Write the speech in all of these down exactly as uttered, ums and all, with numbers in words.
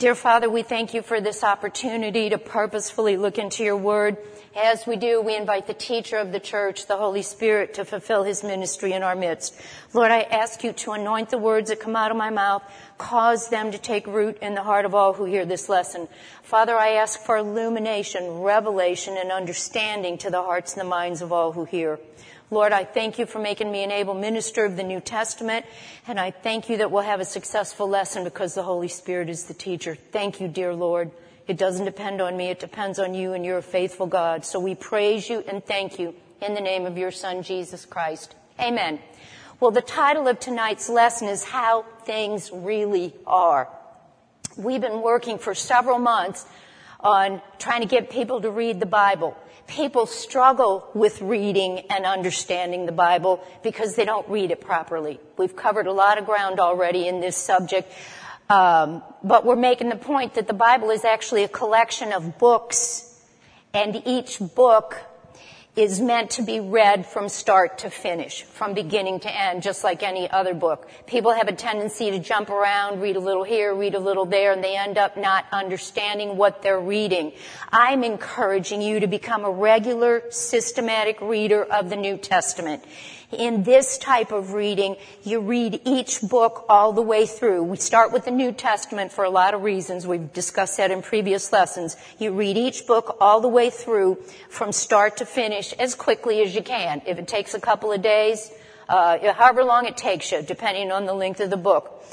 Dear Father, we thank you for this opportunity to purposefully look into your word. As we do, we invite the teacher of the church, the Holy Spirit, to fulfill his ministry in our midst. Lord, I ask you to anoint the words that come out of my mouth, cause them to take root in the heart of all who hear this lesson. Father, I ask for illumination, revelation, and understanding to the hearts and the minds of all who hear. Lord, I thank you for making me an able minister of the New Testament, and I thank you that we'll have a successful lesson because the Holy Spirit is the teacher. Thank you, dear Lord. It doesn't depend on me. It depends on you, and you're a faithful God. So we praise you and thank you in the name of your Son, Jesus Christ. Amen. Well, the title of tonight's lesson is How Things Really Are. We've been working for several months on trying to get people to read the Bible. People struggle with reading and understanding the Bible because they don't read it properly. We've covered a lot of ground already in this subject, um, but we're making the point that the Bible is actually a collection of books, and each book is meant to be read from start to finish, from beginning to end, just like any other book. People have a tendency to jump around, read a little here, read a little there, and they end up not understanding what they're reading. I'm encouraging you to become a regular, systematic reader of the New Testament. In this type of reading, you read each book all the way through. We start with the New Testament for a lot of reasons. We've discussed that in previous lessons. You read each book all the way through from start to finish as quickly as you can. If it takes a couple of days, uh, however long it takes you, depending on the length of the book.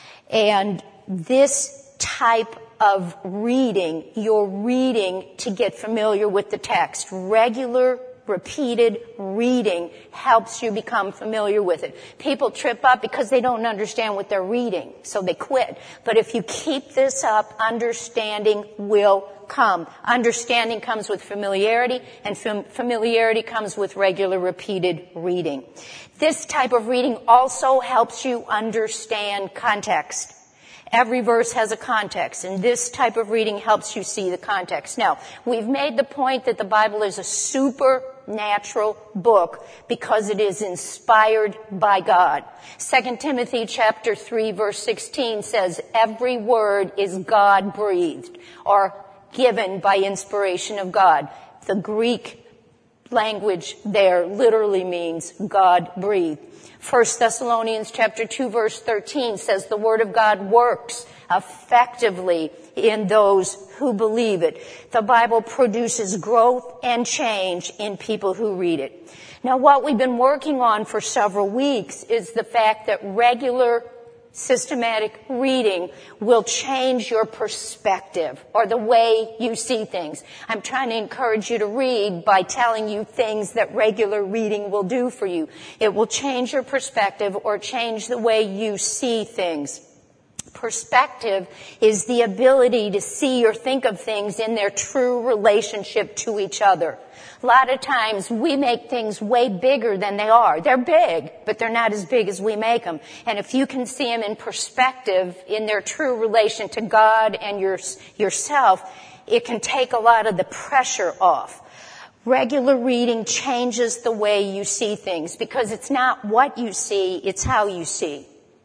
And this type of reading, you're reading to get familiar with the text. Regular repeated reading helps you become familiar with it. People trip up because they don't understand what they're reading, so they quit. But if you keep this up, understanding will come. Understanding comes with familiarity, and fam- familiarity comes with regular repeated reading. This type of reading also helps you understand context. Every verse has a context, and this type of reading helps you see the context. Now, we've made the point that the Bible is a supernatural book because it is inspired by God. Second Timothy chapter three verse sixteen says, every word is God-breathed, or given by inspiration of God. The Greek language there literally means God-breathed. First Thessalonians chapter two verse thirteen says the Word of God works effectively in those who believe it. The Bible produces growth and change in people who read it. Now, what we've been working on for several weeks is the fact that regular systematic reading will change your perspective or the way you see things. I'm trying to encourage you to read by telling you things that regular reading will do for you. It will change your perspective or change the way you see things. Perspective is the ability to see or think of things in their true relationship to each other. A lot of times we make things way bigger than they are. They're big, but they're not as big as we make them. And if you can see them in perspective, in their true relation to God and your, yourself, it can take a lot of the pressure off. Regular reading changes the way you see things because it's not what you see, it's how you see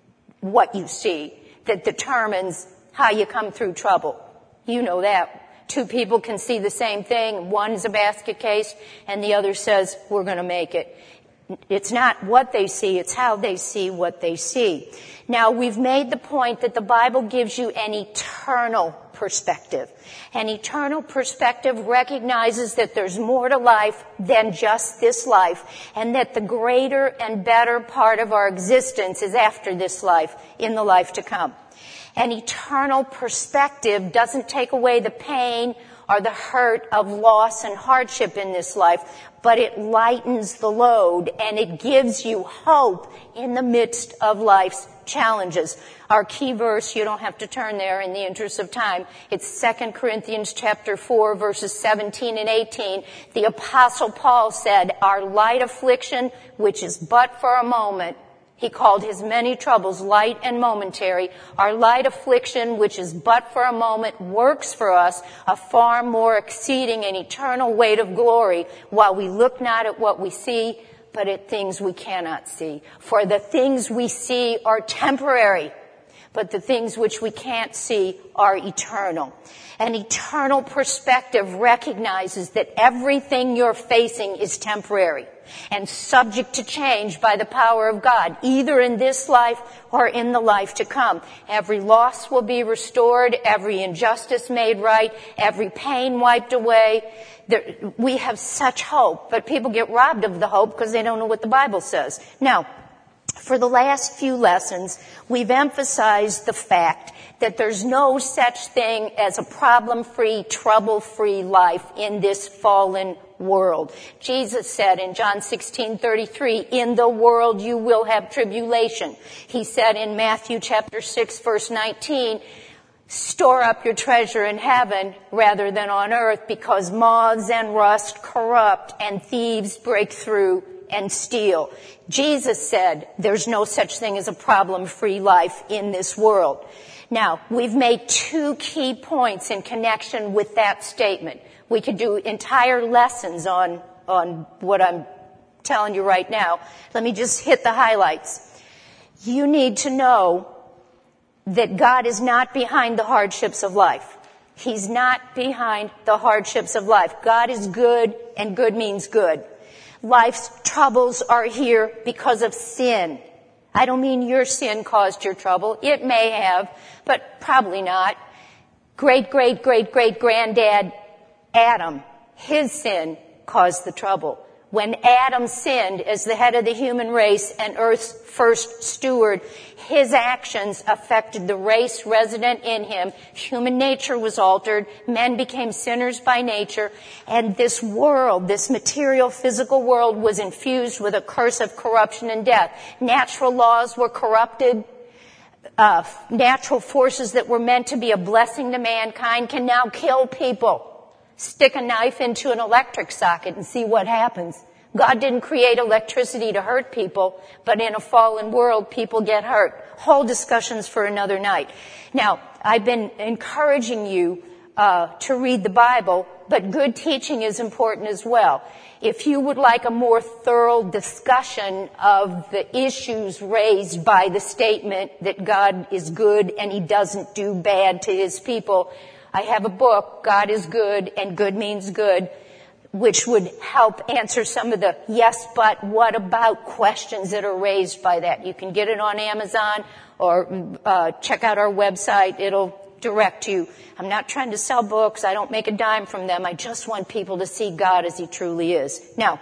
what you see that determines how you come through trouble. You know that. Two people can see the same thing. One's a basket case and the other says, we're going to make it. It's not what they see, it's how they see what they see. Now, we've made the point that the Bible gives you an eternal perspective. An eternal perspective recognizes that there's more to life than just this life, and that the greater and better part of our existence is after this life, in the life to come. An eternal perspective doesn't take away the pain or the hurt of loss and hardship in this life, but it lightens the load and it gives you hope in the midst of life's challenges. Our key verse, you don't have to turn there in the interest of time. It's Second Corinthians chapter four, verses seventeen and eighteen. The Apostle Paul said, our light affliction, which is but for a moment, he called his many troubles light and momentary. Our light affliction, which is but for a moment, works for us a far more exceeding and eternal weight of glory, while we look not at what we see, but at things we cannot see. For the things we see are temporary, but the things which we can't see are eternal. An eternal perspective recognizes that everything you're facing is temporary and subject to change by the power of God, either in this life or in the life to come. Every loss will be restored, every injustice made right, every pain wiped away. There, we have such hope, but people get robbed of the hope because they don't know what the Bible says. Now, for the last few lessons, we've emphasized the fact that there's no such thing as a problem-free, trouble-free life in this fallen world. Jesus said in John sixteen thirty-three, in the world you will have tribulation. He said in Matthew chapter six verse nineteen, store up your treasure in heaven rather than on earth, because moths and rust corrupt and thieves break through and steal. Jesus said there's no such thing as a problem-free life in this world. Now, we've made two key points in connection with that statement. We could do entire lessons on, on what I'm telling you right now. Let me just hit the highlights. You need to know that God is not behind the hardships of life. He's not behind the hardships of life. God is good, and good means good. Life's troubles are here because of sin. I don't mean your sin caused your trouble. It may have, but probably not. Great, great, great, great granddad Adam, his sin caused the trouble. When Adam sinned as the head of the human race and Earth's first steward, his actions affected the race resident in him. Human nature was altered. Men became sinners by nature. And this world, this material, physical world, was infused with a curse of corruption and death. Natural laws were corrupted. Uh, natural forces that were meant to be a blessing to mankind can now kill people. Stick a knife into an electric socket and see what happens. God didn't create electricity to hurt people, but in a fallen world, people get hurt. Whole discussions for another night. Now, I've been encouraging you uh, to read the Bible, but good teaching is important as well. If you would like a more thorough discussion of the issues raised by the statement that God is good and He doesn't do bad to His people, I have a book, God is Good and Good Means Good, which would help answer some of the yes, but, what about questions that are raised by that. You can get it on Amazon or uh, check out our website. It'll direct you. I'm not trying to sell books. I don't make a dime from them. I just want people to see God as He truly is. Now,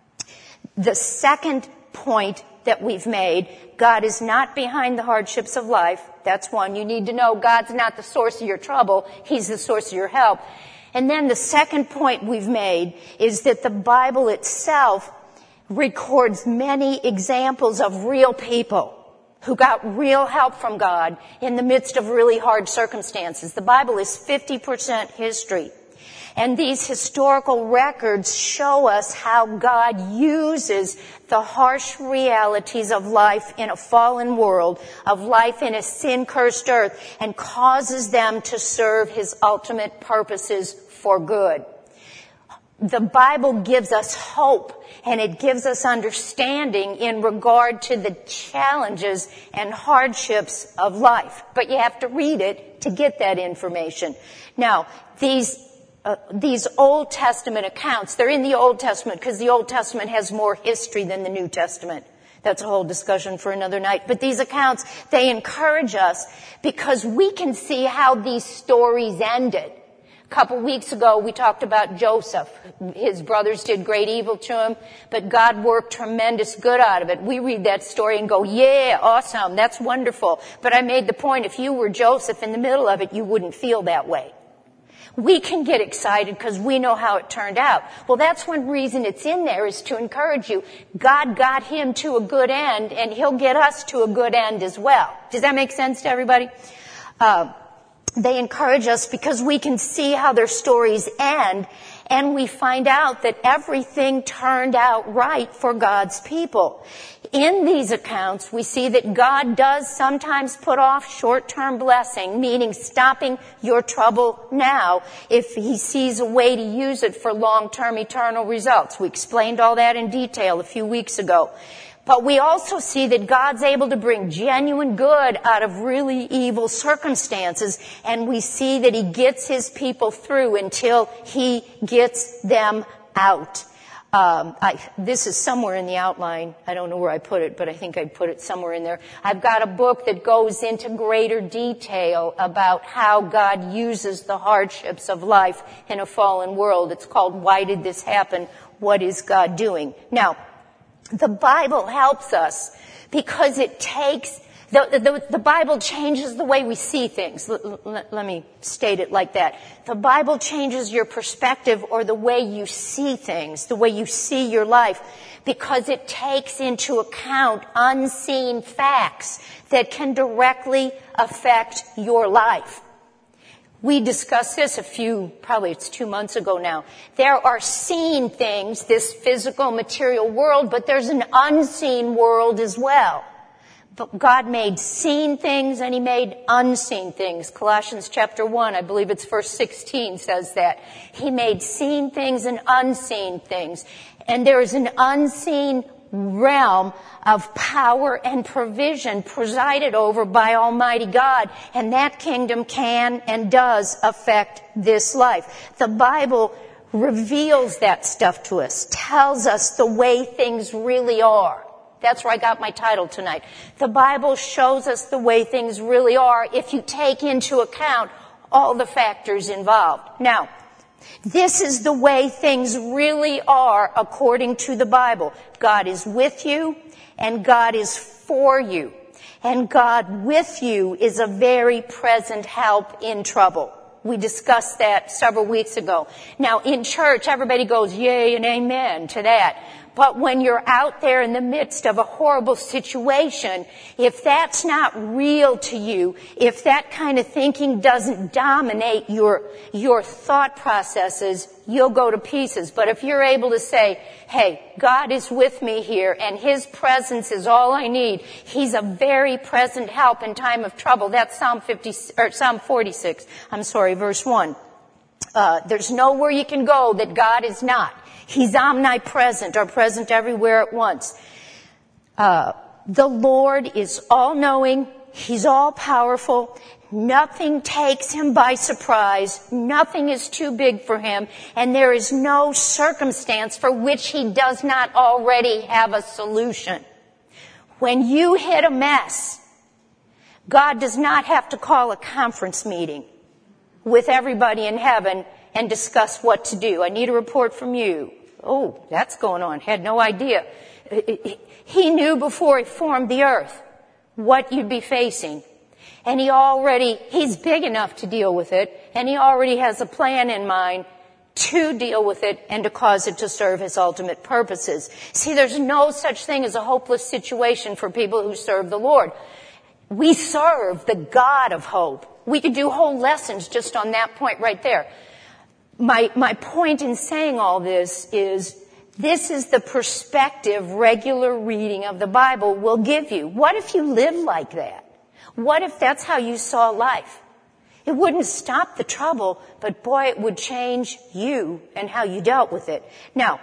the second point that we've made, God is not behind the hardships of life. That's one. You need to know God's not the source of your trouble. He's the source of your help. And then the second point we've made is that the Bible itself records many examples of real people who got real help from God in the midst of really hard circumstances. The Bible is fifty percent history. And these historical records show us how God uses the harsh realities of life in a fallen world, of life in a sin-cursed earth, and causes them to serve His ultimate purposes for good. The Bible gives us hope, and it gives us understanding in regard to the challenges and hardships of life. But you have to read it to get that information. Now, these Uh, these Old Testament accounts, they're in the Old Testament because the Old Testament has more history than the New Testament. That's a whole discussion for another night. But these accounts, they encourage us because we can see how these stories ended. A couple weeks ago, we talked about Joseph. His brothers did great evil to him, but God worked tremendous good out of it. We read that story and go, yeah, awesome, that's wonderful. But I made the point, if you were Joseph in the middle of it, you wouldn't feel that way. We can get excited because we know how it turned out. Well, that's one reason it's in there, is to encourage you. God got him to a good end, and He'll get us to a good end as well. Does that make sense to everybody? Uh, they encourage us because we can see how their stories end, and we find out that everything turned out right for God's people. In these accounts, we see that God does sometimes put off short-term blessing, meaning stopping your trouble now if He sees a way to use it for long-term eternal results. We explained all that in detail a few weeks ago. But we also see that God's able to bring genuine good out of really evil circumstances, and we see that He gets His people through until He gets them out. Um, I, this is somewhere in the outline. I don't know where I put it, but I think I put it somewhere in there. I've got a book that goes into greater detail about how God uses the hardships of life in a fallen world. It's called Why Did This Happen? What is God Doing? Now, the Bible helps us because it takes, the, the, the Bible changes the way we see things. L- l- let me state it like that. The Bible changes your perspective or the way you see things, the way you see your life, because it takes into account unseen facts that can directly affect your life. We discussed this a few, probably it's two months ago now. There are seen things, this physical material world, but there's an unseen world as well. But God made seen things and He made unseen things. Colossians chapter one, I believe it's verse sixteen says that. He made seen things and unseen things. And there is an unseen realm of power and provision presided over by Almighty God, and that kingdom can and does affect this life. The Bible reveals that stuff to us, tells us the way things really are. That's where I got my title tonight. The Bible shows us the way things really are if you take into account all the factors involved. Now, this is the way things really are according to the Bible. God is with you and God is for you. And God with you is a very present help in trouble. We discussed that several weeks ago. Now, in church, everybody goes, yay and amen to that. But when you're out there in the midst of a horrible situation, if that's not real to you, if that kind of thinking doesn't dominate your, your thought processes, you'll go to pieces. But if you're able to say, hey, God is with me here and His presence is all I need. He's a very present help in time of trouble. That's Psalm fifty, or Psalm forty-six. I'm sorry, verse one. Uh, there's nowhere you can go that God is not. He's omnipresent, or present everywhere at once. Uh, the Lord is all-knowing. He's all-powerful. Nothing takes Him by surprise. Nothing is too big for Him. And there is no circumstance for which He does not already have a solution. When you hit a mess, God does not have to call a conference meeting with everybody in heaven and discuss what to do. I need a report from you. Oh, that's going on. Had no idea. He knew before He formed the earth what you'd be facing. And He already, He's big enough to deal with it, and He already has a plan in mind to deal with it and to cause it to serve His ultimate purposes. See, there's no such thing as a hopeless situation for people who serve the Lord. We serve the God of hope. We could do whole lessons just on that point right there. My, my point in saying all this is, this is the perspective regular reading of the Bible will give you. What if you lived like that? What if that's how you saw life? It wouldn't stop the trouble, but boy, it would change you and how you dealt with it. Now,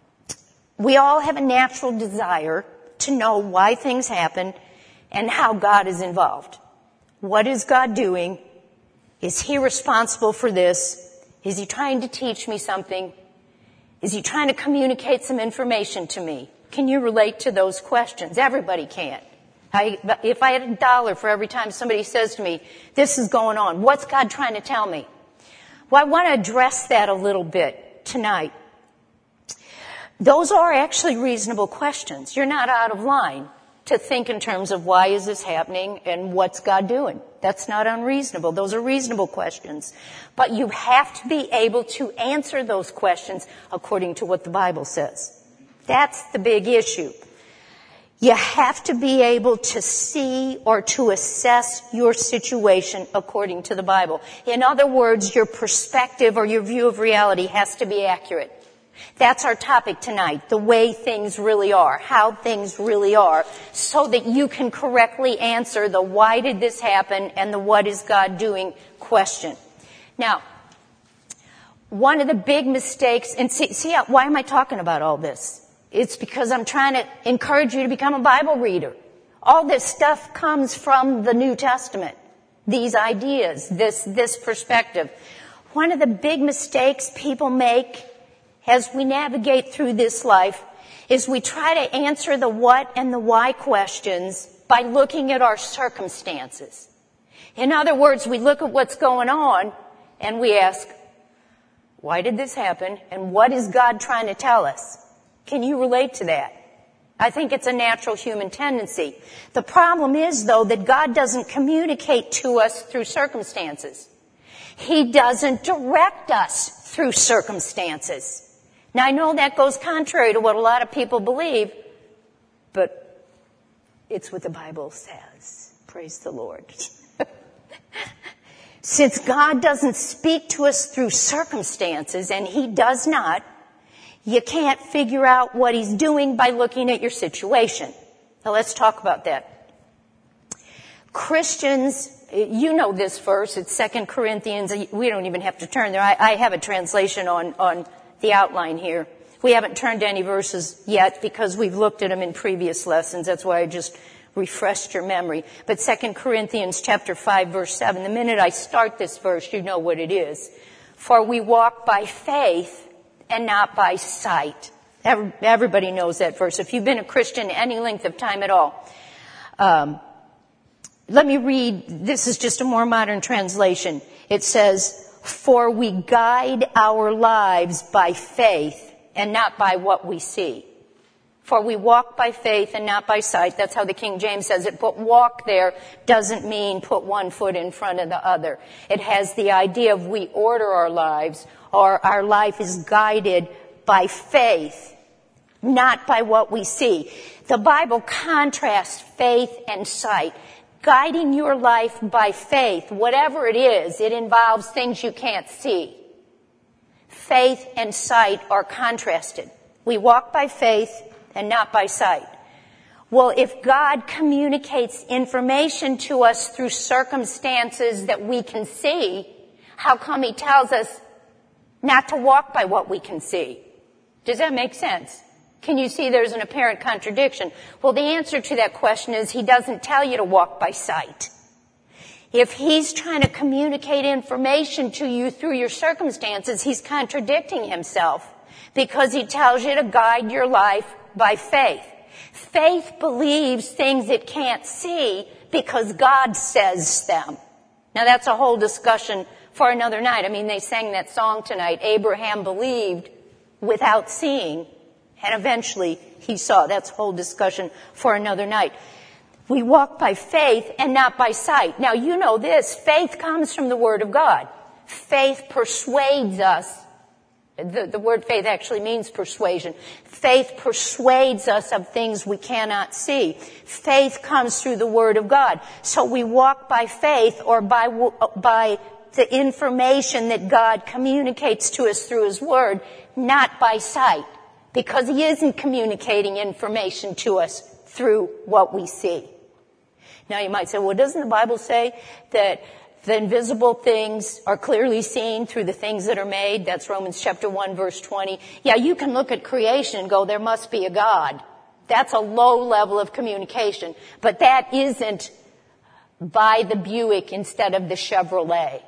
we all have a natural desire to know why things happen and how God is involved. What is God doing? Is He responsible for this? Is He trying to teach me something? Is He trying to communicate some information to me? Can you relate to those questions? Everybody can. I, if I had a dollar for every time somebody says to me, this is going on, what's God trying to tell me? Well, I want to address that a little bit tonight. Those are actually reasonable questions. You're not out of line to think in terms of why is this happening and what's God doing. That's not unreasonable. Those are reasonable questions. But you have to be able to answer those questions according to what the Bible says. That's the big issue. You have to be able to see or to assess your situation according to the Bible. In other words, your perspective or your view of reality has to be accurate. That's our topic tonight, the way things really are, how things really are, so that you can correctly answer the why did this happen and the what is God doing question. Now, one of the big mistakes, and see, see how, why am I talking about all this? It's because I'm trying to encourage you to become a Bible reader. All this stuff comes from the New Testament. These ideas, this, this perspective. One of the big mistakes people make as we navigate through this life is we try to answer the what and the why questions by looking at our circumstances. In other words, we look at what's going on and we ask, why did this happen? And what is God trying to tell us? Can you relate to that? I think it's a natural human tendency. The problem is, though, that God doesn't communicate to us through circumstances. He doesn't direct us through circumstances. Now, I know that goes contrary to what a lot of people believe, but it's what the Bible says. Praise the Lord. Since God doesn't speak to us through circumstances, and He does not, you can't figure out what He's doing by looking at your situation. Now let's talk about that. Christians, you know this verse, it's Second Corinthians. We don't even have to turn there. I, I have a translation on, on the outline here. We haven't turned to any verses yet because we've looked at them in previous lessons. That's why I just refreshed your memory. But Second Corinthians chapter five, verse seven, the minute I start this verse, you know what it is. For we walk by faith and not by sight. Everybody knows that verse. If you've been a Christian any length of time at all. Um, let me read, this is just a more modern translation. It says, for we guide our lives by faith and not by what we see. For we walk by faith and not by sight. That's how the King James says it. But walk there doesn't mean put one foot in front of the other. It has the idea of we order our lives, or our life is guided by faith, not by what we see. The Bible contrasts faith and sight. Guiding your life by faith, whatever it is, it involves things you can't see. Faith and sight are contrasted. We walk by faith and not by sight. Well, if God communicates information to us through circumstances that we can see, how come He tells us not to walk by what we can see? Does that make sense? Can you see there's an apparent contradiction? Well, the answer to that question is He doesn't tell you to walk by sight. If He's trying to communicate information to you through your circumstances, He's contradicting Himself because He tells you to guide your life by faith. Faith believes things it can't see because God says them. Now that's a whole discussion for another night. I mean, they sang that song tonight, Abraham believed without seeing, and eventually he saw. That's a whole discussion for another night. We walk by faith and not by sight. Now you know this, faith comes from the Word of God. Faith persuades us. The, the word faith actually means persuasion. Faith persuades us of things we cannot see. Faith comes through the Word of God. So we walk by faith or by, by the information that God communicates to us through His Word, not by sight. Because He isn't communicating information to us through what we see. Now you might say, well, doesn't the Bible say that the invisible things are clearly seen through the things that are made? That's Romans chapter one, verse twenty. Yeah, you can look at creation and go, there must be a God. That's a low level of communication. But that isn't buy the Buick instead of the Chevrolet.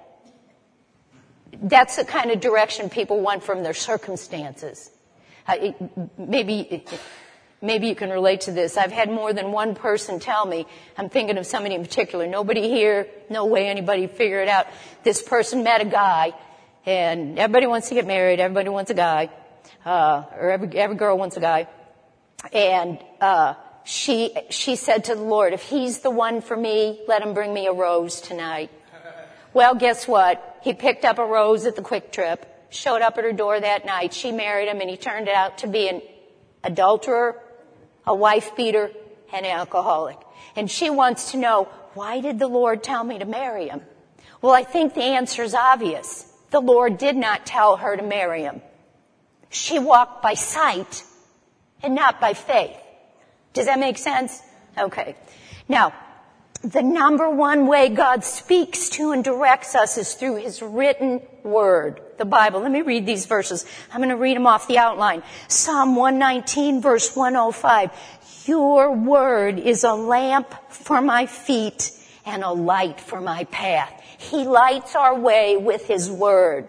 That's the kind of direction people want from their circumstances. Uh, maybe... Maybe you can relate to this. I've had more than one person tell me, I'm thinking of somebody in particular, nobody here, no way anybody figure it out. This person met a guy, and everybody wants to get married, everybody wants a guy, uh, or every, every girl wants a guy. And, uh, she, she said to the Lord, if He's the one for me, let Him bring me a rose tonight. Well, guess what? He picked up a rose at the Quick Trip, showed up at her door that night, she married him, and he turned out to be an adulterer, a wife beater, and an alcoholic. And she wants to know, why did the Lord tell me to marry him? Well, I think the answer is obvious. The Lord did not tell her to marry him. She walked by sight and not by faith. Does that make sense? Okay. Now, The number one way God speaks to and directs us is through His written word, the Bible. Let me read these verses. I'm going to read them off the outline. Psalm one nineteen, verse one oh five. Your word is a lamp for my feet and a light for my path. He lights our way with His word.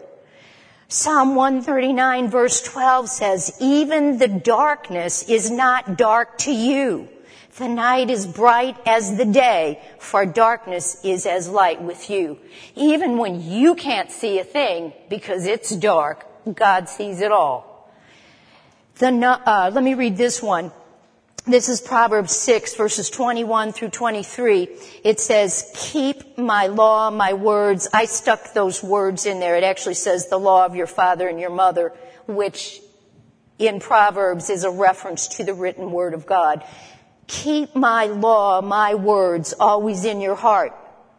Psalm one thirty-nine, verse twelve says, even the darkness is not dark to you. The night is bright as the day, for darkness is as light with you. Even when you can't see a thing because it's dark, God sees it all. The, uh, let me read this one. This is Proverbs six, verses twenty-one through twenty-three. It says, keep my law, my words. I stuck those words in there. It actually says the law of your father and your mother, which in Proverbs is a reference to the written word of God. Keep my law, my words, always in your heart.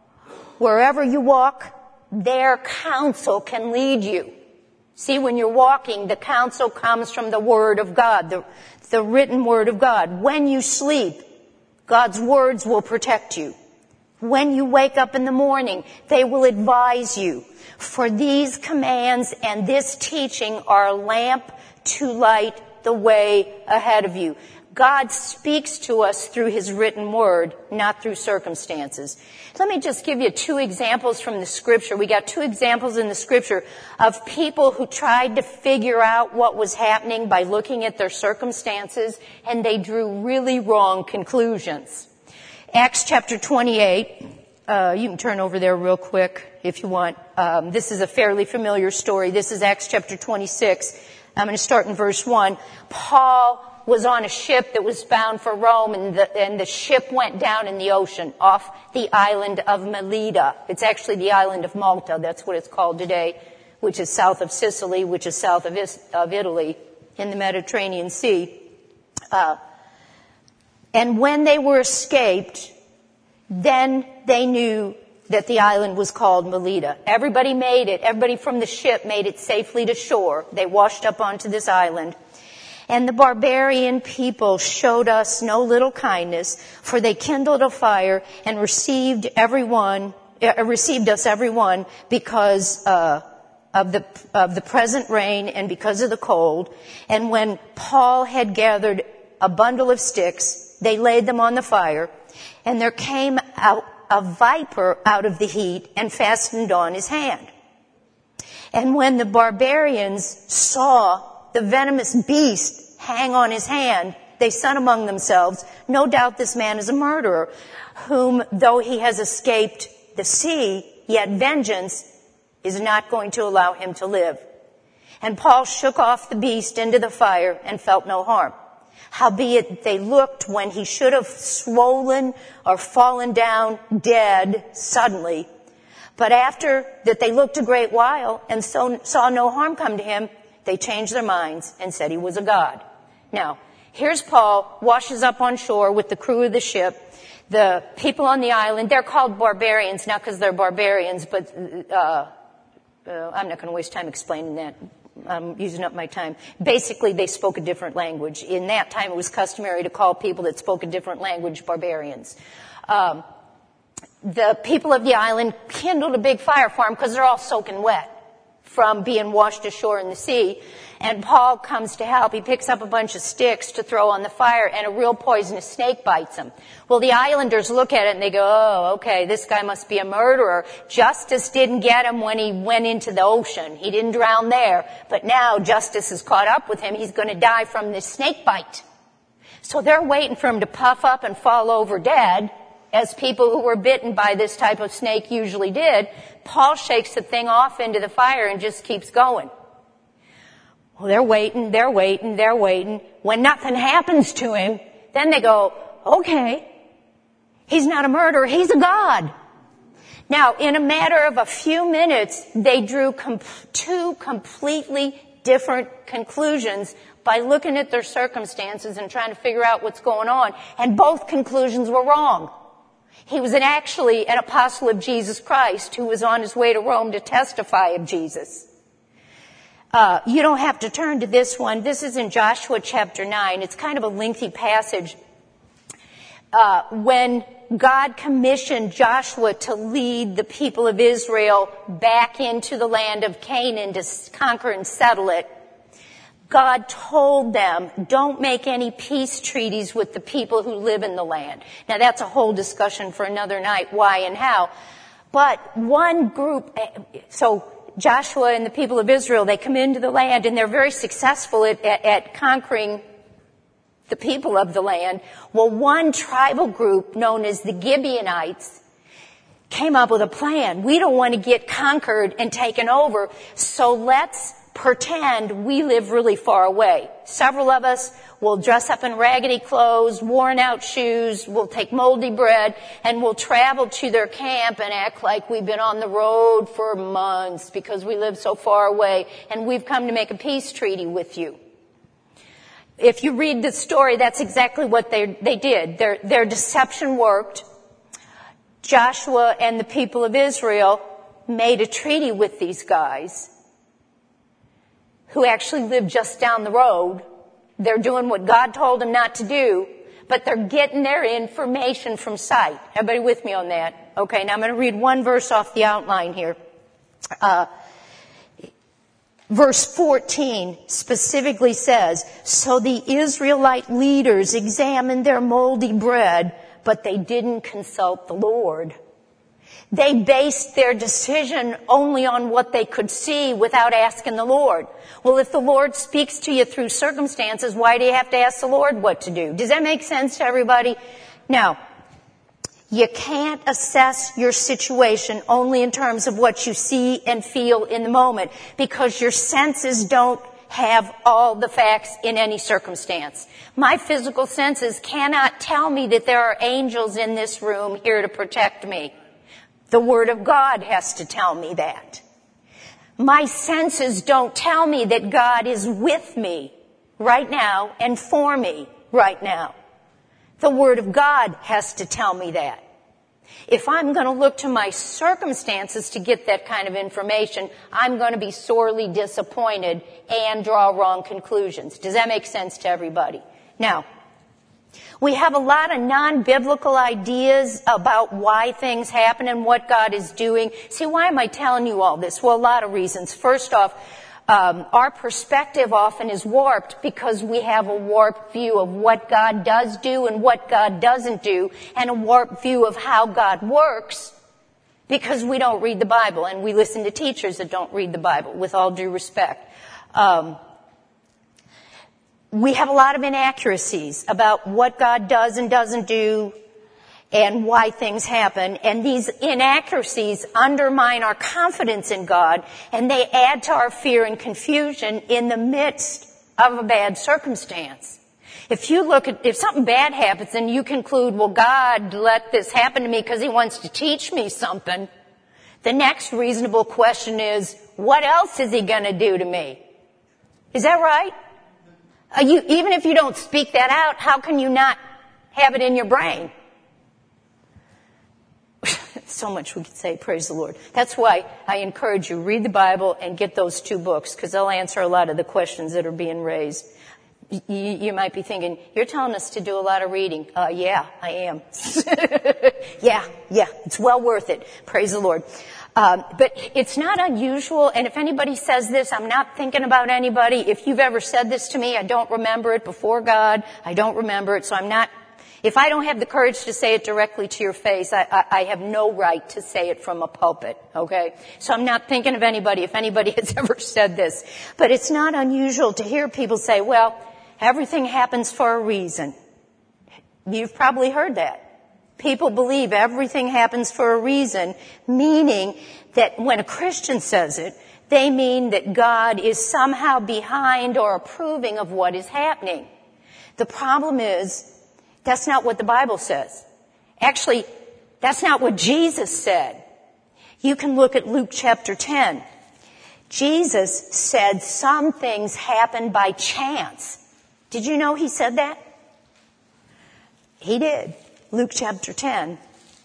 Wherever you walk, their counsel can lead you. See, when you're walking, the counsel comes from the word of God, the, the written word of God. When you sleep, God's words will protect you. When you wake up in the morning, they will advise you. For these commands and this teaching are a lamp to light the way ahead of you. God speaks to us through His written word, not through circumstances. Let me just give you two examples from the scripture. We got two examples in the scripture of people who tried to figure out what was happening by looking at their circumstances, and they drew really wrong conclusions. Acts chapter twenty-eight, uh, you can turn over there real quick if you want. Um, this is a fairly familiar story. This is Acts chapter twenty-six. I'm going to start in verse one. Paul was on a ship that was bound for Rome, and the, and the ship went down in the ocean off the island of Melita. It's actually the island of Malta. That's what it's called today, which is south of Sicily, which is south of, Is, of Italy in the Mediterranean Sea. Uh, and when they were escaped, then they knew that the island was called Melita. Everybody made it. Everybody from the ship made it safely to shore. They washed up onto this island. And the barbarian people showed us no little kindness, for they kindled a fire and received everyone, uh, received us everyone because uh, of the of the present rain and because of the cold. And when Paul had gathered a bundle of sticks, they laid them on the fire, and there came out a viper out of the heat and fastened on his hand. And when the barbarians saw the venomous beast hang on his hand, they said among themselves, no doubt this man is a murderer, whom, though he has escaped the sea, yet vengeance is not going to allow him to live. And Paul shook off the beast into the fire and felt no harm. Howbeit they looked when he should have swollen or fallen down dead suddenly. But after that they looked a great while and so, saw no harm come to him, they changed their minds and said he was a god. Now, here's Paul, washes up on shore with the crew of the ship. The people on the island, they're called barbarians, not because they're barbarians, but uh, uh, I'm not going to waste time explaining that. I'm using up my time. Basically, they spoke a different language. In that time, it was customary to call people that spoke a different language barbarians. Um, the people of the island kindled a big fire for them because they're all soaking wet from being washed ashore in the sea. And Paul comes to help. He picks up a bunch of sticks to throw on the fire, and a real poisonous snake bites him. Well, the islanders look at it and they go, oh, okay, this guy must be a murderer. Justice didn't get him when he went into the ocean. He didn't drown there. But now justice has caught up with him. He's going to die from this snake bite. So they're waiting for him to puff up and fall over dead, as people who were bitten by this type of snake usually did. Paul shakes the thing off into the fire and just keeps going. Well, they're waiting, they're waiting, they're waiting. When nothing happens to him, then they go, okay, he's not a murderer, he's a god. Now, in a matter of a few minutes, they drew com- two completely different conclusions by looking at their circumstances and trying to figure out what's going on. And both conclusions were wrong. He was an, actually an apostle of Jesus Christ who was on his way to Rome to testify of Jesus. Uh, you don't have to turn to this one. This is in Joshua chapter nine. It's kind of a lengthy passage. uh, when God commissioned Joshua to lead the people of Israel back into the land of Canaan to conquer and settle it, God told them, don't make any peace treaties with the people who live in the land. Now that's a whole discussion for another night, why and how. But one group, so Joshua and the people of Israel, they come into the land and they're very successful at, at, at conquering the people of the land. Well, one tribal group known as the Gibeonites came up with a plan. We don't want to get conquered and taken over, so let's pretend we live really far away. Several of us will dress up in raggedy clothes, worn out shoes, we'll take moldy bread, and we'll travel to their camp and act like we've been on the road for months because we live so far away, and we've come to make a peace treaty with you. If you read the story, that's exactly what they, they did. Their, their deception worked. Joshua and the people of Israel made a treaty with these guys who actually lived just down the road. They're doing what God told them not to do, but they're getting their information from sight. Everybody with me on that? Okay, now I'm going to read one verse off the outline here. Uh, verse fourteen specifically says, so the Israelite leaders examined their moldy bread, but they didn't consult the Lord. They based their decision only on what they could see without asking the Lord. Well, if the Lord speaks to you through circumstances, why do you have to ask the Lord what to do? Does that make sense to everybody? Now, you can't assess your situation only in terms of what you see and feel in the moment, because your senses don't have all the facts in any circumstance. My physical senses cannot tell me that there are angels in this room here to protect me. The Word of God has to tell me that. My senses don't tell me that God is with me right now and for me right now. The Word of God has to tell me that. If I'm going to look to my circumstances to get that kind of information, I'm going to be sorely disappointed and draw wrong conclusions. Does that make sense to everybody? Now, we have a lot of non-biblical ideas about why things happen and what God is doing. See, why am I telling you all this? Well, a lot of reasons. First off, um, our perspective often is warped because we have a warped view of what God does do and what God doesn't do, and a warped view of how God works because we don't read the Bible and we listen to teachers that don't read the Bible, with all due respect. Um, We have a lot of inaccuracies about what God does and doesn't do and why things happen. And these inaccuracies undermine our confidence in God, and they add to our fear and confusion in the midst of a bad circumstance. If you look at, if something bad happens and you conclude, well, God let this happen to me because He wants to teach me something, the next reasonable question is, what else is He going to do to me? Is that right? Uh, you, even if you don't speak that out, how can you not have it in your brain? So much we could say, praise the Lord. That's why I encourage you, read the Bible and get those two books, because they'll answer a lot of the questions that are being raised. You, you might be thinking, you're telling us to do a lot of reading. Uh, yeah, I am. yeah, yeah, it's well worth it. Praise the Lord. Um, but it's not unusual, and if anybody says this, I'm not thinking about anybody. If you've ever said this to me, I don't remember it before God. I don't remember it, so I'm not, if I don't have the courage to say it directly to your face, I, I, I have no right to say it from a pulpit, okay? So I'm not thinking of anybody if anybody has ever said this. But it's not unusual to hear people say, well, everything happens for a reason. You've probably heard that. People believe everything happens for a reason, meaning that when a Christian says it, they mean that God is somehow behind or approving of what is happening. The problem is, that's not what the Bible says. Actually, that's not what Jesus said. You can look at Luke chapter ten. Jesus said some things happen by chance. Did you know He said that? He did. Luke chapter ten.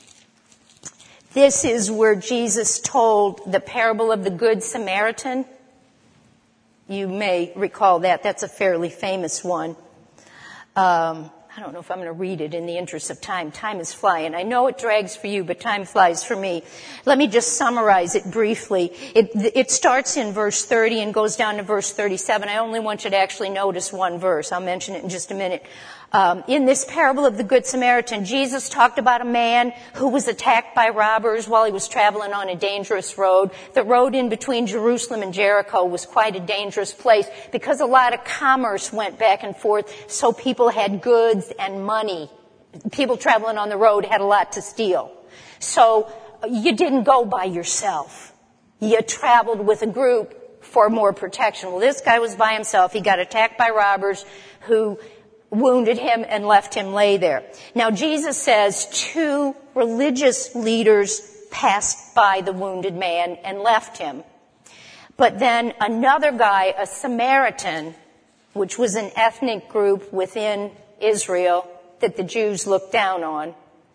This is where Jesus told the parable of the Good Samaritan. You may recall that. That's a fairly famous one. Um, I don't know if I'm going to read it in the interest of time. Time is flying. I know it drags for you, but time flies for me. Let me just summarize it briefly. It, it starts in verse thirty and goes down to verse thirty-seven. I only want you to actually notice one verse. I'll mention it in just a minute. Um, in this parable of the Good Samaritan, Jesus talked about a man who was attacked by robbers while he was traveling on a dangerous road. The road in between Jerusalem and Jericho was quite a dangerous place because a lot of commerce went back and forth, so people had goods and money. People traveling on the road had a lot to steal. So you didn't go by yourself. You traveled with a group for more protection. Well, this guy was by himself. He got attacked by robbers who wounded him and left him lay there. Now, Jesus says two religious leaders passed by the wounded man and left him. But then another guy, a Samaritan, which was an ethnic group within Israel that the Jews looked down on,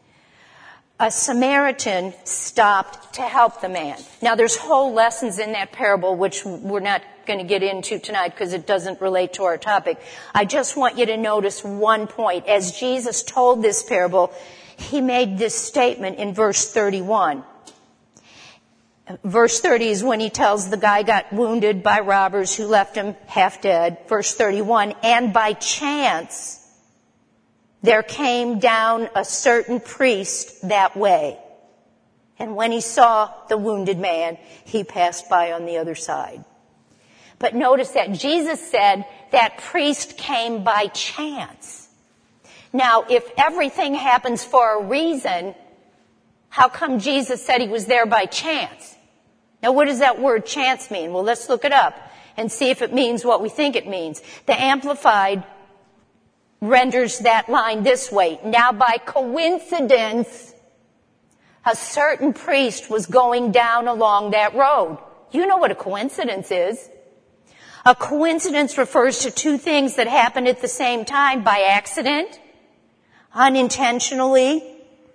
a Samaritan stopped to help the man. Now, there's whole lessons in that parable, which we're not going to get into tonight because it doesn't relate to our topic. I just want you to notice one point. As Jesus told this parable, he made this statement in verse thirty-one. Verse thirty is when he tells the guy got wounded by robbers who left him half dead. Verse thirty-one, and by chance there came down a certain priest that way. And when he saw the wounded man, he passed by on the other side. But notice that Jesus said that priest came by chance. Now, if everything happens for a reason, how come Jesus said he was there by chance? Now, what does that word chance mean? Well, let's look it up and see if it means what we think it means. The Amplified renders that line this way. Now, by coincidence, a certain priest was going down along that road. You know what a coincidence is. A coincidence refers to two things that happen at the same time by accident, unintentionally,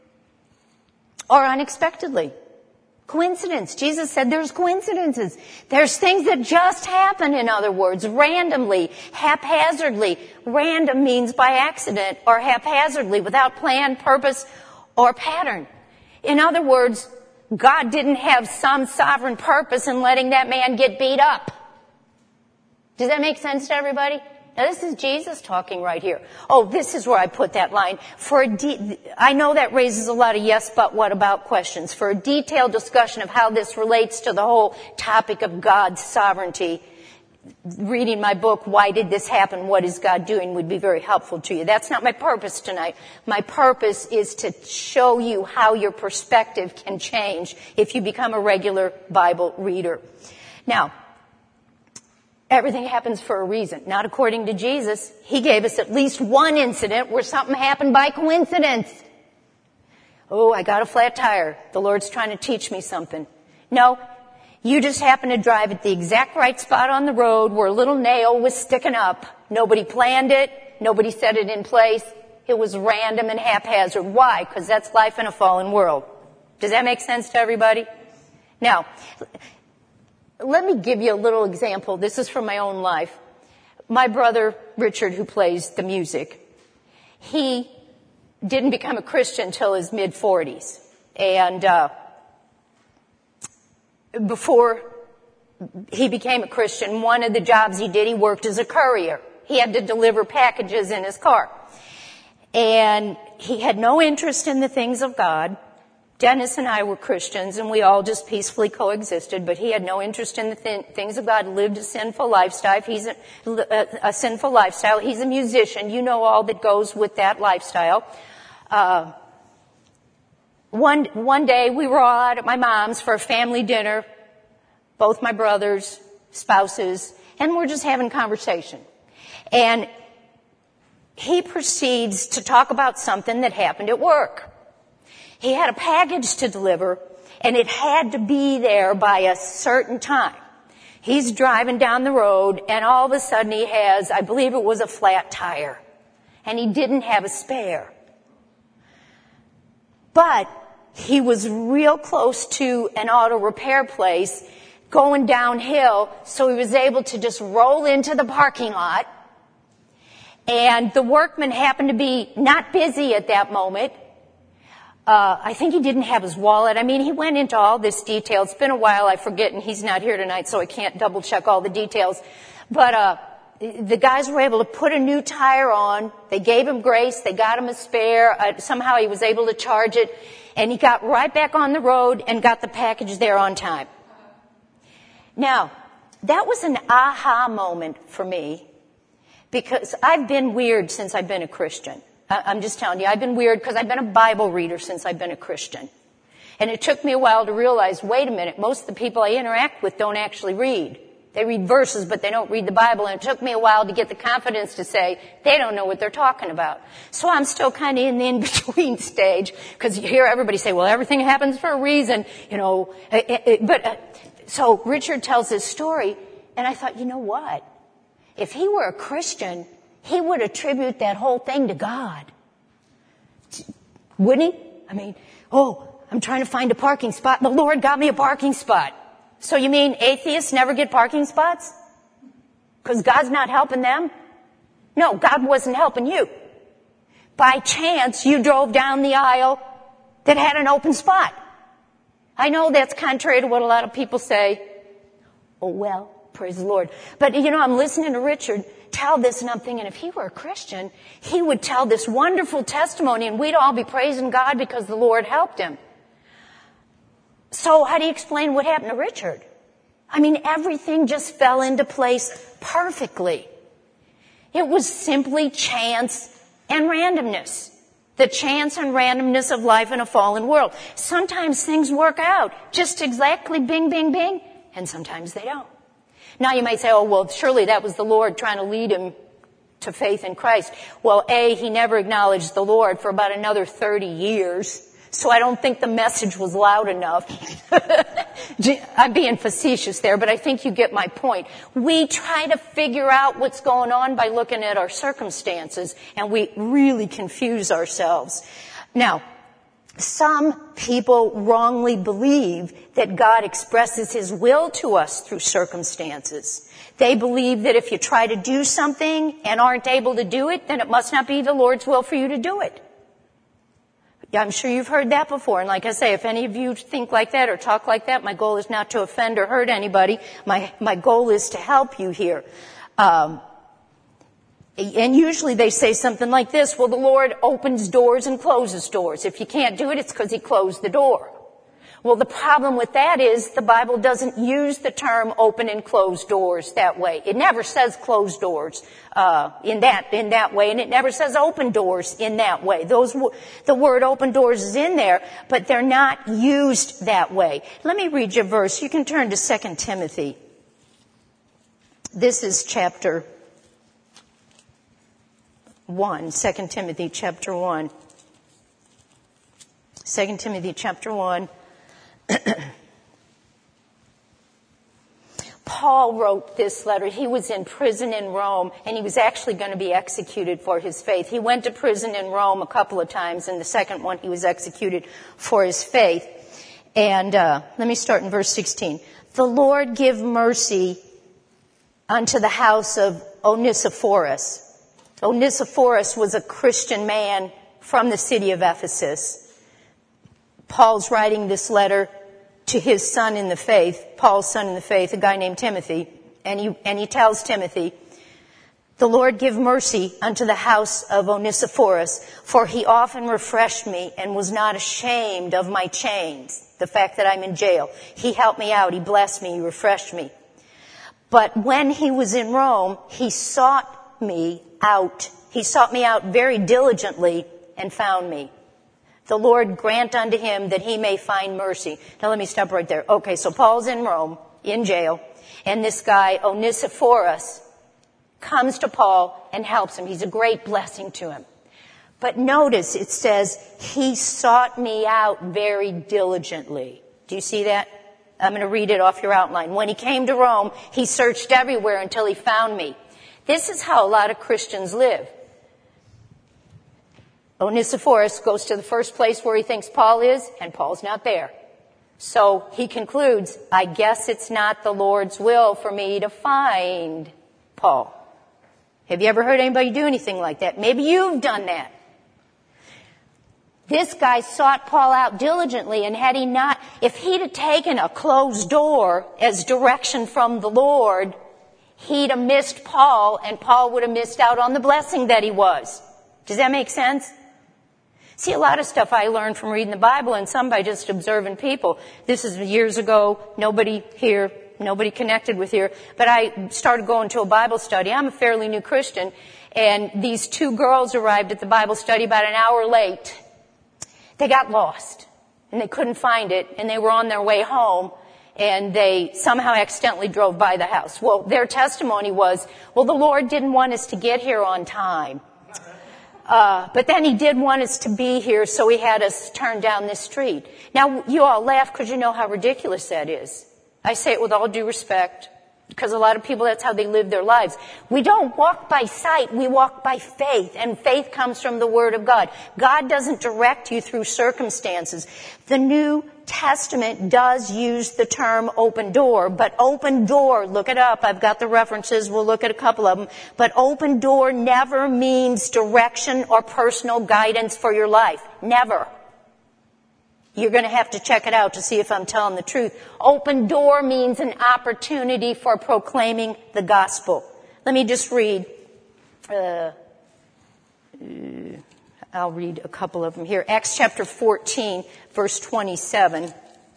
or unexpectedly. Coincidence. Jesus said there's coincidences. There's things that just happen, in other words, randomly, haphazardly. Random means by accident or haphazardly, without plan, purpose, or pattern. In other words, God didn't have some sovereign purpose in letting that man get beat up. Does that make sense to everybody? Now, this is Jesus talking right here. Oh, this is where I put that line. For a de- I know that raises a lot of yes, but what about questions. For a detailed discussion of how this relates to the whole topic of God's sovereignty, reading my book, Why Did This Happen? What is God Doing? Would be very helpful to you. That's not my purpose tonight. My purpose is to show you how your perspective can change if you become a regular Bible reader. Now, everything happens for a reason. Not according to Jesus. He gave us at least one incident where something happened by coincidence. Oh, I got a flat tire. The Lord's trying to teach me something. No, you just happened to drive at the exact right spot on the road where a little nail was sticking up. Nobody planned it. Nobody set it in place. It was random and haphazard. Why? Because that's life in a fallen world. Does that make sense to everybody? Now, let me give you a little example. This is from my own life. My brother, Richard, who plays the music, he didn't become a Christian until his mid-forties. And uh before he became a Christian, one of the jobs he did, he worked as a courier. He had to deliver packages in his car. And he had no interest in the things of God. Dennis and I were Christians, and we all just peacefully coexisted, but he had no interest in the th- things of God, lived a sinful lifestyle. He's a, a, a sinful lifestyle. He's a musician. You know all that goes with that lifestyle. Uh, one, one day we were all out at my mom's for a family dinner, both my brothers, spouses, and we're just having conversation. And he proceeds to talk about something that happened at work. He had a package to deliver, and it had to be there by a certain time. He's driving down the road, and all of a sudden he has, I believe it was a flat tire, and he didn't have a spare. But he was real close to an auto repair place, going downhill, so he was able to just roll into the parking lot And the workman happened to be not busy at that moment. Uh, I think he didn't have his wallet. I mean, he went into all this detail. It's been a while, I forget, and he's not here tonight, so I can't double check all the details. But, uh, the guys were able to put a new tire on. They gave him grace. They got him a spare. Uh, somehow he was able to charge it. And he got right back on the road and got the package there on time. Now, that was an aha moment for me, because I've been weird since I've been a Christian. I'm just telling you, I've been weird because I've been a Bible reader since I've been a Christian. And it took me a while to realize, wait a minute, most of the people I interact with don't actually read. They read verses, but they don't read the Bible. And it took me a while to get the confidence to say they don't know what they're talking about. So I'm still kind of in the in-between stage, because you hear everybody say, well, everything happens for a reason, you know. But uh, so Richard tells this story, and I thought, you know what? If he were a Christian, he would attribute that whole thing to God. Wouldn't he? I mean, oh, I'm trying to find a parking spot. The Lord got me a parking spot. So you mean atheists never get parking spots? Because God's not helping them? No, God wasn't helping you. By chance, you drove down the aisle that had an open spot. I know that's contrary to what a lot of people say. Oh, well, praise the Lord. But, you know, I'm listening to Richard tell this, and I'm thinking, if he were a Christian, he would tell this wonderful testimony, and we'd all be praising God because the Lord helped him. So how do you explain what happened to Richard? I mean, everything just fell into place perfectly. It was simply chance and randomness. The chance and randomness of life in a fallen world. Sometimes things work out just exactly bing, bing, bing, and sometimes they don't. Now you might say, oh, well, surely that was the Lord trying to lead him to faith in Christ. Well, A, he never acknowledged the Lord for about another thirty years. So I don't think the message was loud enough. I'm being facetious there, but I think you get my point. We try to figure out what's going on by looking at our circumstances, and we really confuse ourselves. Now, some people wrongly believe that God expresses his will to us through circumstances. They believe that if you try to do something and aren't able to do it, then it must not be the Lord's will for you to do it. I'm sure you've heard that before. And like I say, if any of you think like that or talk like that, my goal is not to offend or hurt anybody. My, my goal is to help you here. Um, and usually they say something like this, well, the Lord opens doors and closes doors. If you can't do it, it's because he closed the door. Well, the problem with that is the Bible doesn't use the term open and closed doors that way. It never says closed doors uh in that in that way, and it never says open doors in that way. Those the word open doors is in there, but they're not used that way. Let me read you a verse. You can turn to Second Timothy. This is chapter one, Second Timothy chapter one. Second Timothy chapter one. Paul wrote this letter. He was in prison in Rome, and he was actually going to be executed for his faith. He went to prison in Rome a couple of times, and the second one he was executed for his faith. And uh, let me start in verse sixteen. The Lord give mercy unto the house of Onesiphorus. Onesiphorus was a Christian man from the city of Ephesus. Paul's writing this letter to his son in the faith, Paul's son in the faith, a guy named Timothy, and he, and he tells Timothy, the Lord give mercy unto the house of Onesiphorus, for he often refreshed me and was not ashamed of my chains, the fact that I'm in jail. He helped me out, he blessed me, he refreshed me. But when he was in Rome, he sought me out. He sought me out very diligently and found me. The Lord grant unto him that he may find mercy. Now let me stop right there. Okay, so Paul's in Rome, in jail, and this guy, Onesiphorus, comes to Paul and helps him. He's a great blessing to him. But notice it says, he sought me out very diligently. Do you see that? I'm going to read it off your outline. When he came to Rome, he searched everywhere until he found me. This is how a lot of Christians live. Onesiphorus goes to the first place where he thinks Paul is, and Paul's not there. So he concludes, I guess it's not the Lord's will for me to find Paul. Have you ever heard anybody do anything like that? Maybe you've done that. This guy sought Paul out diligently, and had he not, if he'd have taken a closed door as direction from the Lord, he'd have missed Paul, and Paul would have missed out on the blessing that he was. Does that make sense? See, a lot of stuff I learned from reading the Bible, and some by just observing people. This is years ago, nobody here, nobody connected with here, but I started going to a Bible study. I'm a fairly new Christian, and these two girls arrived at the Bible study about an hour late. They got lost, and they couldn't find it, and they were on their way home, and they somehow accidentally drove by the house. Well, their testimony was, well, the Lord didn't want us to get here on time. Uh, but then he did want us to be here, so he had us turn down this street. Now, you all laugh because you know how ridiculous that is. I say it with all due respect, because a lot of people, that's how they live their lives. We don't walk by sight, we walk by faith, and faith comes from the Word of God. God doesn't direct you through circumstances. The New Testament does use the term open door, but open door, look it up, I've got the references, we'll look at a couple of them, but open door never means direction or personal guidance for your life. Never. You're going to have to check it out to see if I'm telling the truth. Open door means an opportunity for proclaiming the gospel. Let me just read. Uh, I'll read a couple of them here. Acts chapter fourteen, verse twenty-seven.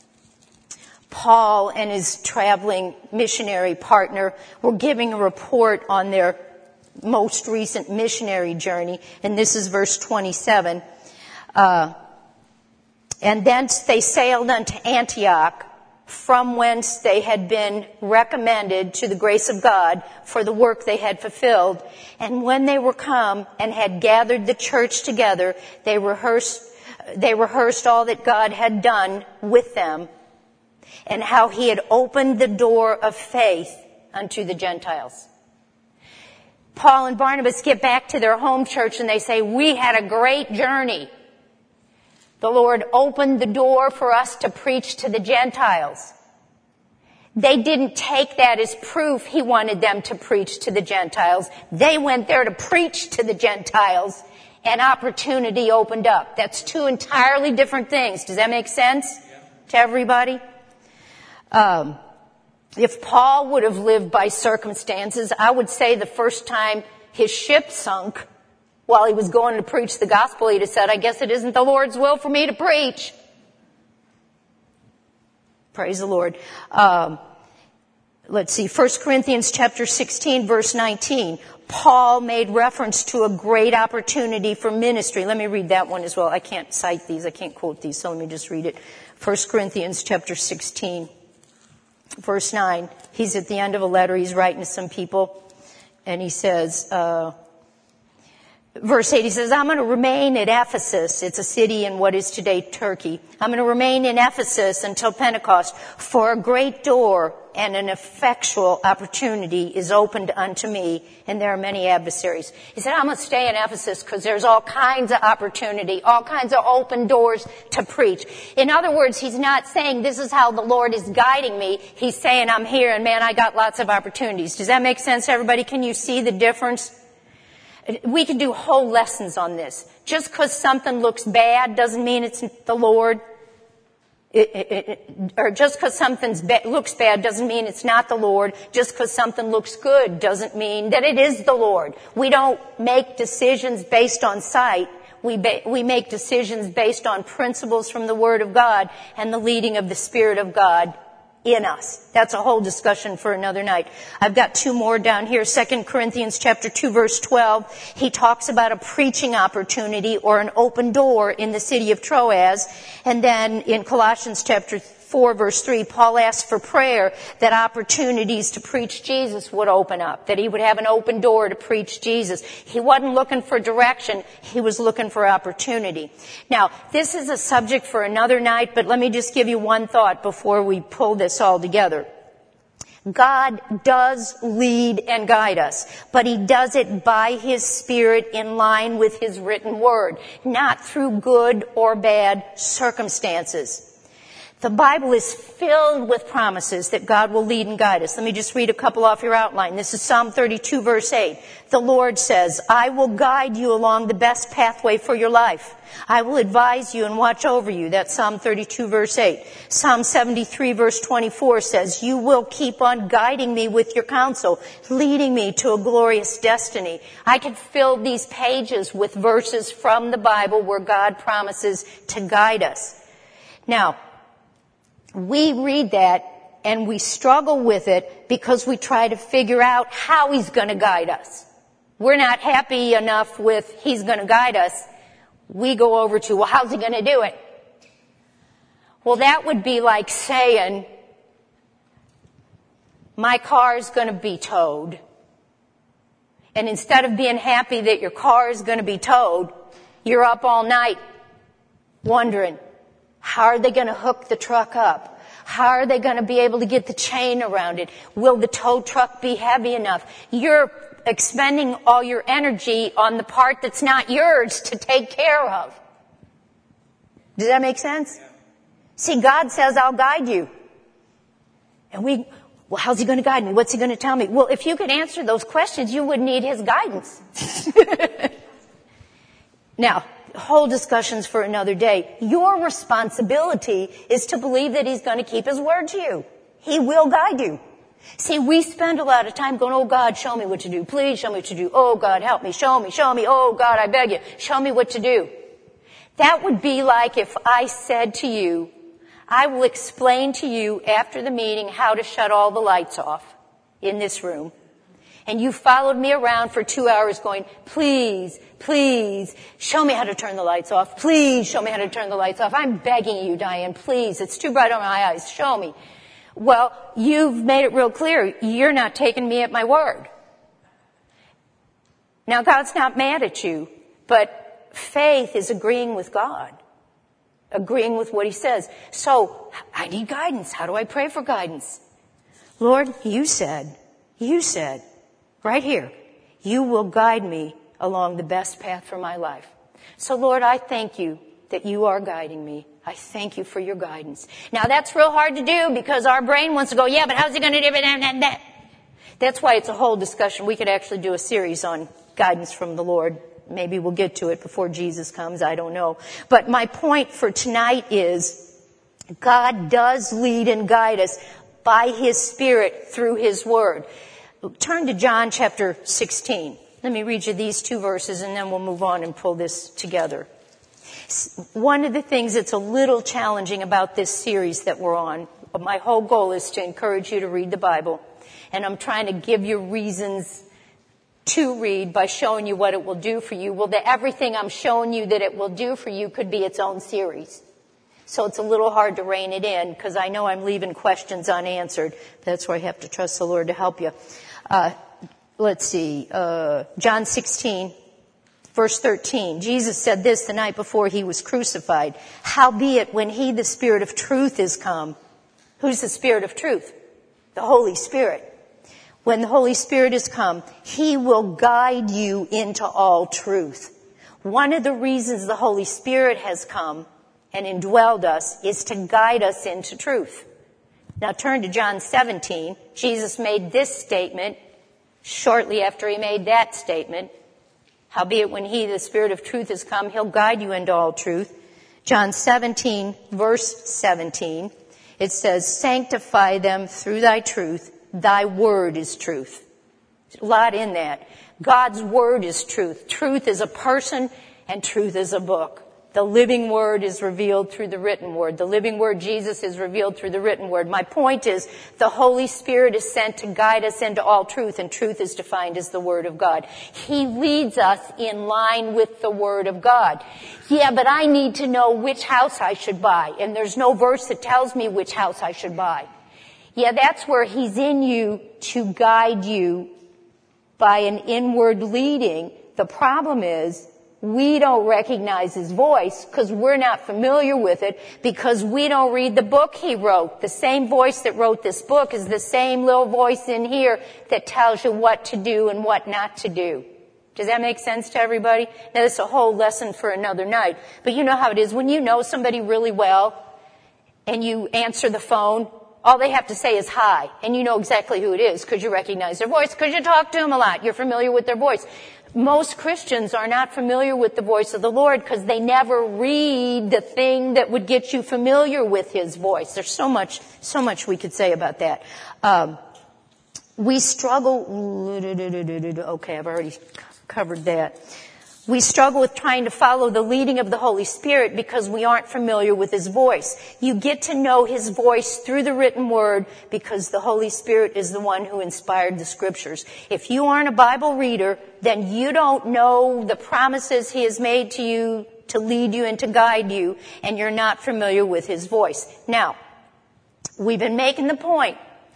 Paul and his traveling missionary partner were giving a report on their most recent missionary journey. And this is verse twenty-seven. Uh, And thence they sailed unto Antioch, from whence they had been recommended to the grace of God for the work they had fulfilled. And when they were come and had gathered the church together, they rehearsed, they rehearsed all that God had done with them, and how he had opened the door of faith unto the Gentiles. Paul and Barnabas get back to their home church and they say, we had a great journey. The Lord opened the door for us to preach to the Gentiles. They didn't take that as proof he wanted them to preach to the Gentiles. They went there to preach to the Gentiles, and opportunity opened up. That's two entirely different things. Does that make sense to everybody? Um, if Paul would have lived by circumstances, I would say the first time his ship sunk, while he was going to preach the gospel, he'd have said, I guess it isn't the Lord's will for me to preach. Praise the Lord. Um, let's see, First Corinthians chapter sixteen, verse nineteen. Paul made reference to a great opportunity for ministry. Let me read that one as well. I can't cite these, I can't quote these, so let me just read it. First Corinthians chapter sixteen, verse nine. He's at the end of a letter, he's writing to some people, and he says, uh, Verse eight, he says, I'm going to remain at Ephesus. It's a city in what is today Turkey. I'm going to remain in Ephesus until Pentecost, for a great door and an effectual opportunity is opened unto me, and there are many adversaries. He said, I'm going to stay in Ephesus because there's all kinds of opportunity, all kinds of open doors to preach. In other words, he's not saying this is how the Lord is guiding me. He's saying I'm here, and man, I got lots of opportunities. Does that make sense, everybody? Can you see the difference? We could do whole lessons on this. Just because something looks bad doesn't mean it's the Lord. It, it, it, or just because something ba- looks bad doesn't mean it's not the Lord. Just because something looks good doesn't mean that it is the Lord. We don't make decisions based on sight. We, ba- we make decisions based on principles from the Word of God and the leading of the Spirit of God in us. That's a whole discussion for another night. I've got two more down here. Second Corinthians chapter two, verse twelve. He talks about a preaching opportunity or an open door in the city of Troas. And then in Colossians chapter four, verse three, Paul asks for prayer that opportunities to preach Jesus would open up, that he would have an open door to preach Jesus. He wasn't looking for direction, he was looking for opportunity. Now, this is a subject for another night, but let me just give you one thought before we pull this all together. God does lead and guide us, but he does it by his Spirit in line with his written word, not through good or bad circumstances. The Bible is filled with promises that God will lead and guide us. Let me just read a couple off your outline. This is Psalm thirty-two, verse eight. The Lord says, I will guide you along the best pathway for your life. I will advise you and watch over you. That's Psalm thirty-two, verse eight. Psalm seventy-three, verse twenty-four says, you will keep on guiding me with your counsel, leading me to a glorious destiny. I could fill these pages with verses from the Bible where God promises to guide us. Now, we read that and we struggle with it because we try to figure out how he's going to guide us. We're not happy enough with he's going to guide us. We go over to, well, how's he going to do it? Well, that would be like saying, my car's going to be towed. And instead of being happy that your car is going to be towed, you're up all night wondering, how are they going to hook the truck up? How are they going to be able to get the chain around it? Will the tow truck be heavy enough? You're expending all your energy on the part that's not yours to take care of. Does that make sense? See, God says, I'll guide you. And we, well, how's he going to guide me? What's he going to tell me? Well, if you could answer those questions, you wouldn't need his guidance. Now, whole discussions for another day. Your responsibility is to believe that he's going to keep his word to you. He will guide you. See, we spend a lot of time going, oh God, show me what to do. Please show me what to do. Oh God, help me. Show me, show me. Oh God, I beg you. Show me what to do. That would be like if I said to you, I will explain to you after the meeting how to shut all the lights off in this room. And you followed me around for two hours going, please, please, show me how to turn the lights off. Please show me how to turn the lights off. I'm begging you, Diane, please. It's too bright on my eyes. Show me. Well, you've made it real clear. You're not taking me at my word. Now, God's not mad at you, but faith is agreeing with God, agreeing with what he says. So, I need guidance. How do I pray for guidance? Lord, you said, you said, right here, you will guide me along the best path for my life. So, Lord, I thank you that you are guiding me. I thank you for your guidance. Now, that's real hard to do because our brain wants to go, yeah, but how's he going to do it? That's why it's a whole discussion. We could actually do a series on guidance from the Lord. Maybe we'll get to it before Jesus comes. I don't know. But my point for tonight is God does lead and guide us by his Spirit through his word. Turn to John chapter sixteen. Let me read you these two verses and then we'll move on and pull this together. One of the things that's a little challenging about this series that we're on, my whole goal is to encourage you to read the Bible. And I'm trying to give you reasons to read by showing you what it will do for you. Well, the, everything I'm showing you that it will do for you could be its own series. So it's a little hard to rein it in because I know I'm leaving questions unanswered. That's where I have to trust the Lord to help you. Uh, let's see, uh, John sixteen, verse thirteen. Jesus said this the night before he was crucified. Howbeit, when he, the Spirit of truth, is come. Who's the Spirit of truth? The Holy Spirit. When the Holy Spirit is come, he will guide you into all truth. One of the reasons the Holy Spirit has come and indwelled us is to guide us into truth. Now turn to John seventeen. Jesus made this statement shortly after he made that statement. Howbeit when he, the Spirit of truth, is come, he'll guide you into all truth. John seventeen, verse seventeen. It says, sanctify them through thy truth. Thy word is truth. There's a lot in that. God's word is truth. Truth is a person and truth is a book. The living word is revealed through the written word. The living word, Jesus, is revealed through the written word. My point is, the Holy Spirit is sent to guide us into all truth, and truth is defined as the word of God. He leads us in line with the word of God. Yeah, but I need to know which house I should buy, and there's no verse that tells me which house I should buy. Yeah, that's where he's in you to guide you by an inward leading. The problem is, we don't recognize his voice because we're not familiar with it because we don't read the book he wrote. The same voice that wrote this book is the same little voice in here that tells you what to do and what not to do. Does that make sense to everybody? Now, this is a whole lesson for another night. But you know how it is. When you know somebody really well and you answer the phone, all they have to say is hi, and you know exactly who it is because you recognize their voice, because you talk to them a lot. You're familiar with their voice. Most Christians are not familiar with the voice of the Lord because they never read the thing that would get you familiar with His voice. There's so much, so much we could say about that. Um, we struggle, okay, I've already covered that. We struggle with trying to follow the leading of the Holy Spirit because we aren't familiar with His voice. You get to know His voice through the written word because the Holy Spirit is the one who inspired the Scriptures. If you aren't a Bible reader, then you don't know the promises He has made to you to lead you and to guide you, and you're not familiar with His voice. Now, we've been making the point.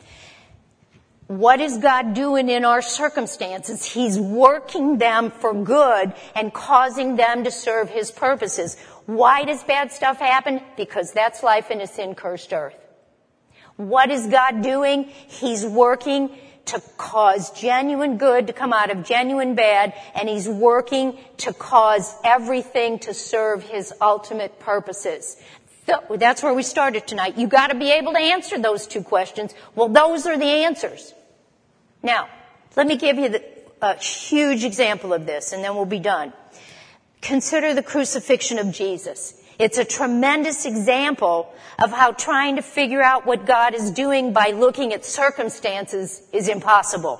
What is God doing in our circumstances? He's working them for good and causing them to serve His purposes. Why does bad stuff happen? Because that's life in a sin-cursed earth. What is God doing? He's working to cause genuine good to come out of genuine bad, and He's working to cause everything to serve His ultimate purposes. That's where we started tonight. You got to be able to answer those two questions. Well, those are the answers. Now, let me give you the, a huge example of this, and then we'll be done. Consider the crucifixion of Jesus. It's a tremendous example of how trying to figure out what God is doing by looking at circumstances is impossible.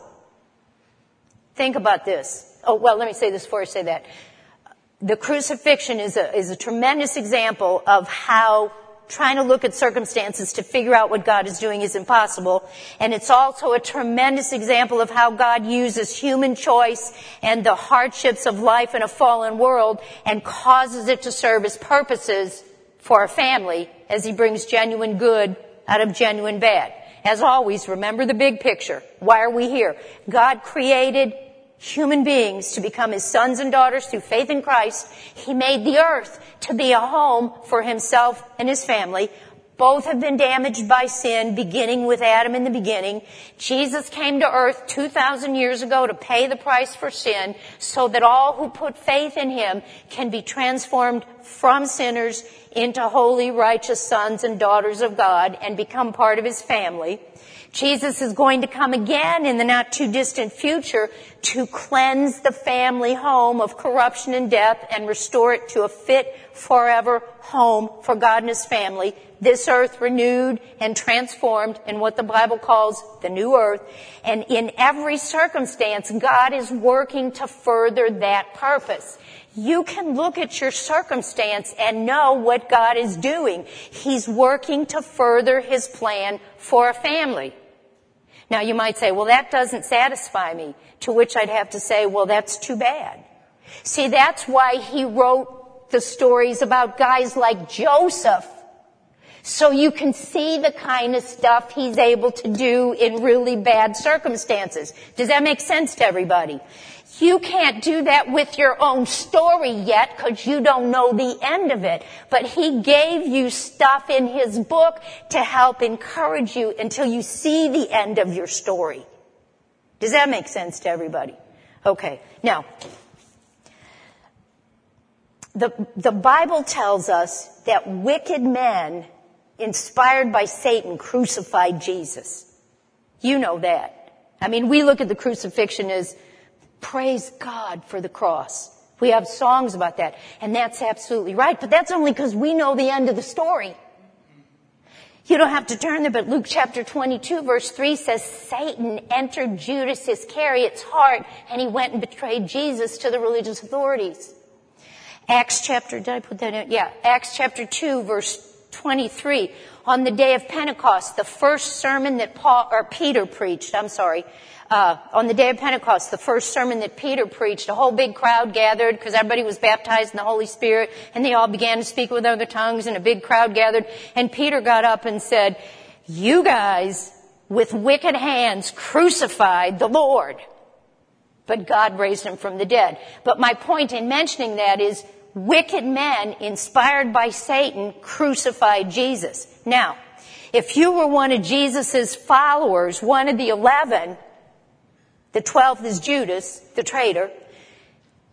Think about this. Oh, well, let me say this before I say that. The crucifixion is a, is a tremendous example of how trying to look at circumstances to figure out what God is doing is impossible. And it's also a tremendous example of how God uses human choice and the hardships of life in a fallen world and causes it to serve His purposes for a family as He brings genuine good out of genuine bad. As always, remember the big picture. Why are we here? God created human beings to become His sons and daughters through faith in Christ. He made the earth to be a home for Himself and His family. Both have been damaged by sin, beginning with Adam in the beginning. Jesus came to earth two thousand years ago to pay the price for sin so that all who put faith in Him can be transformed from sinners into holy, righteous sons and daughters of God and become part of His family. Jesus is going to come again in the not too distant future to cleanse the family home of corruption and death and restore it to a fit forever home for God and His family. This earth renewed and transformed in what the Bible calls the new earth. And in every circumstance, God is working to further that purpose. You can look at your circumstance and know what God is doing. He's working to further His plan for a family. Now you might say, well, that doesn't satisfy me. To which I'd have to say, well, that's too bad. See, that's why He wrote the stories about guys like Joseph. So you can see the kind of stuff He's able to do in really bad circumstances. Does that make sense to everybody? You can't do that with your own story yet because you don't know the end of it. But He gave you stuff in His book to help encourage you until you see the end of your story. Does that make sense to everybody? Okay. Now, the, the Bible tells us that wicked men inspired by Satan crucified Jesus. You know that. I mean, we look at the crucifixion as praise God for the cross. We have songs about that. And that's absolutely right. But that's only because we know the end of the story. You don't have to turn there, but Luke chapter twenty-two verse three says, Satan entered Judas Iscariot's heart and he went and betrayed Jesus to the religious authorities. Acts chapter, did I put that in? Yeah, Acts chapter two verse twenty-three. On the day of Pentecost, the first sermon that Paul, or Peter preached, I'm sorry, Uh, on the day of Pentecost, the first sermon that Peter preached, a whole big crowd gathered because everybody was baptized in the Holy Spirit and they all began to speak with other tongues and a big crowd gathered. And Peter got up and said, you guys with wicked hands crucified the Lord, but God raised Him from the dead. But my point in mentioning that is wicked men inspired by Satan crucified Jesus. Now, if you were one of Jesus's followers, one of the eleven, the twelfth is Judas, the traitor,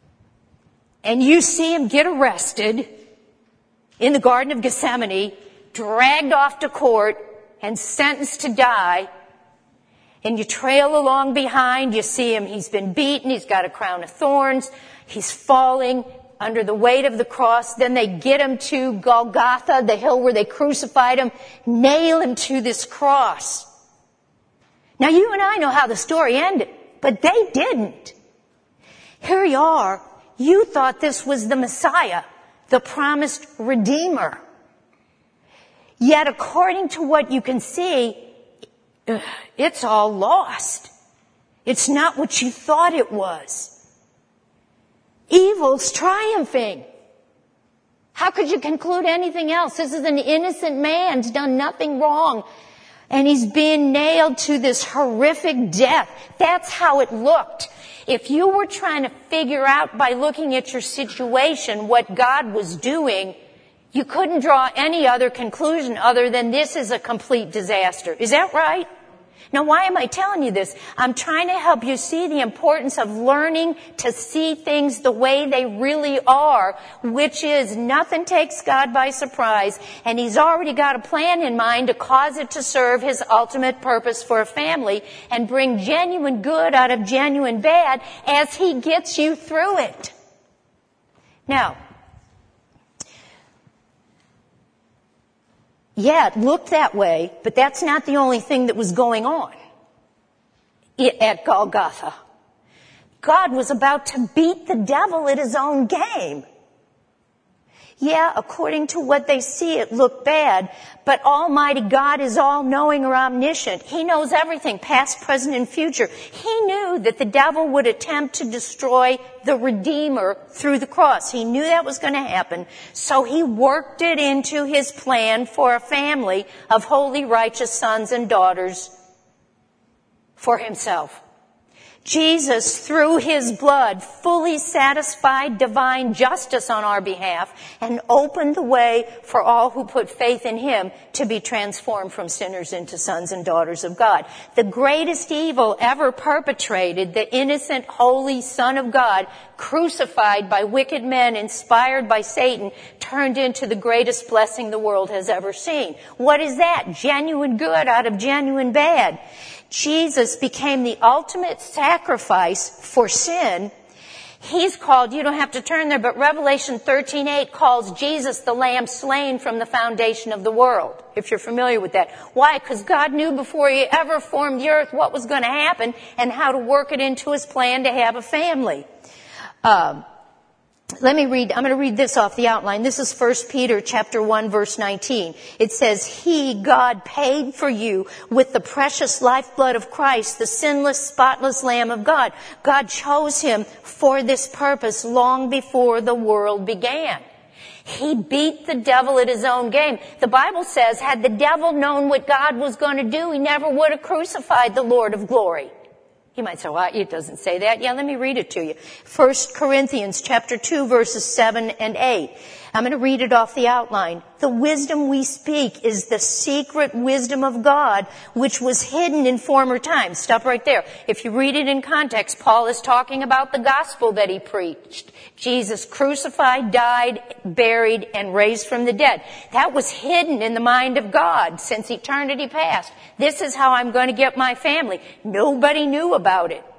and you see him get arrested in the Garden of Gethsemane, dragged off to court and sentenced to die. And you trail along behind, you see him, he's been beaten, he's got a crown of thorns, he's falling under the weight of the cross. Then they get him to Golgotha, the hill where they crucified him, nail him to this cross. Now you and I know how the story ended, but they didn't. Here you are, you thought this was the Messiah, the promised Redeemer. Yet according to what you can see, it's all lost. It's not what you thought it was. Evil's triumphing. How could you conclude anything else? This is an innocent man who's done nothing wrong. And he's being nailed to this horrific death. That's how it looked. If you were trying to figure out by looking at your situation what God was doing, you couldn't draw any other conclusion other than this is a complete disaster. Is that right? Now, why am I telling you this? I'm trying to help you see the importance of learning to see things the way they really are, which is nothing takes God by surprise, and He's already got a plan in mind to cause it to serve His ultimate purpose for a family and bring genuine good out of genuine bad as He gets you through it. Now, yeah, it looked that way, but that's not the only thing that was going on at Golgotha. God was about to beat the devil at His own game. Yeah, according to what they see, it looked bad, but Almighty God is all-knowing or omniscient. He knows everything, past, present, and future. He knew that the devil would attempt to destroy the Redeemer through the cross. He knew that was going to happen, so He worked it into His plan for a family of holy, righteous sons and daughters for Himself. Jesus, through His blood, fully satisfied divine justice on our behalf and opened the way for all who put faith in Him to be transformed from sinners into sons and daughters of God. The greatest evil ever perpetrated, the innocent, holy Son of God, crucified by wicked men, inspired by Satan, turned into the greatest blessing the world has ever seen. What is that? Genuine good out of genuine bad. Jesus became the ultimate sacrifice for sin. He's called, you don't have to turn there, but Revelation thirteen eight calls Jesus the Lamb slain from the foundation of the world, if you're familiar with that. Why? Because God knew before He ever formed the earth what was going to happen and how to work it into His plan to have a family. Um, Let me read, I'm going to read this off the outline. This is First Peter chapter one verse nineteen. It says, He, God, paid for you with the precious lifeblood of Christ, the sinless, spotless Lamb of God. God chose Him for this purpose long before the world began. He beat the devil at his own game. The Bible says, had the devil known what God was going to do, he never would have crucified the Lord of glory. You might say, well, it doesn't say that. Yeah, let me read it to you. First Corinthians chapter two, verses seven and eight. I'm going to read it off the outline. The wisdom we speak is the secret wisdom of God, which was hidden in former times. Stop right there. If you read it in context, Paul is talking about the gospel that he preached. Jesus crucified, died, buried, and raised from the dead. That was hidden in the mind of God since eternity past. This is how I'm going to get my family. Nobody knew about it.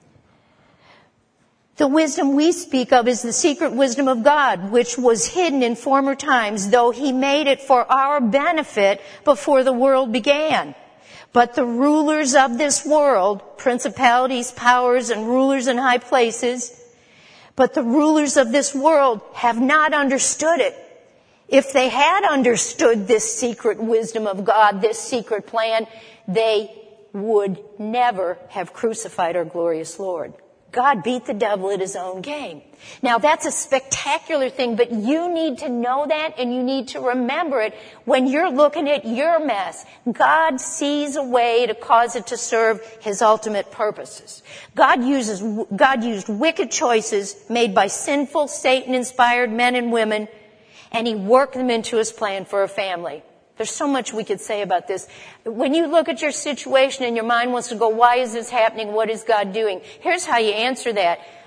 The wisdom we speak of is the secret wisdom of God, which was hidden in former times, though He made it for our benefit before the world began. But the rulers of this world, principalities, powers, and rulers in high places, but the rulers of this world have not understood it. If they had understood this secret wisdom of God, this secret plan, they would never have crucified our glorious Lord. God beat the devil at His own game. Now that's a spectacular thing, but you need to know that and you need to remember it when you're looking at your mess. God sees a way to cause it to serve His ultimate purposes. God uses, God used wicked choices made by sinful, Satan-inspired men and women, and He worked them into His plan for a family. There's so much we could say about this. When you look at your situation and your mind wants to go, why is this happening? What is God doing? Here's how you answer that.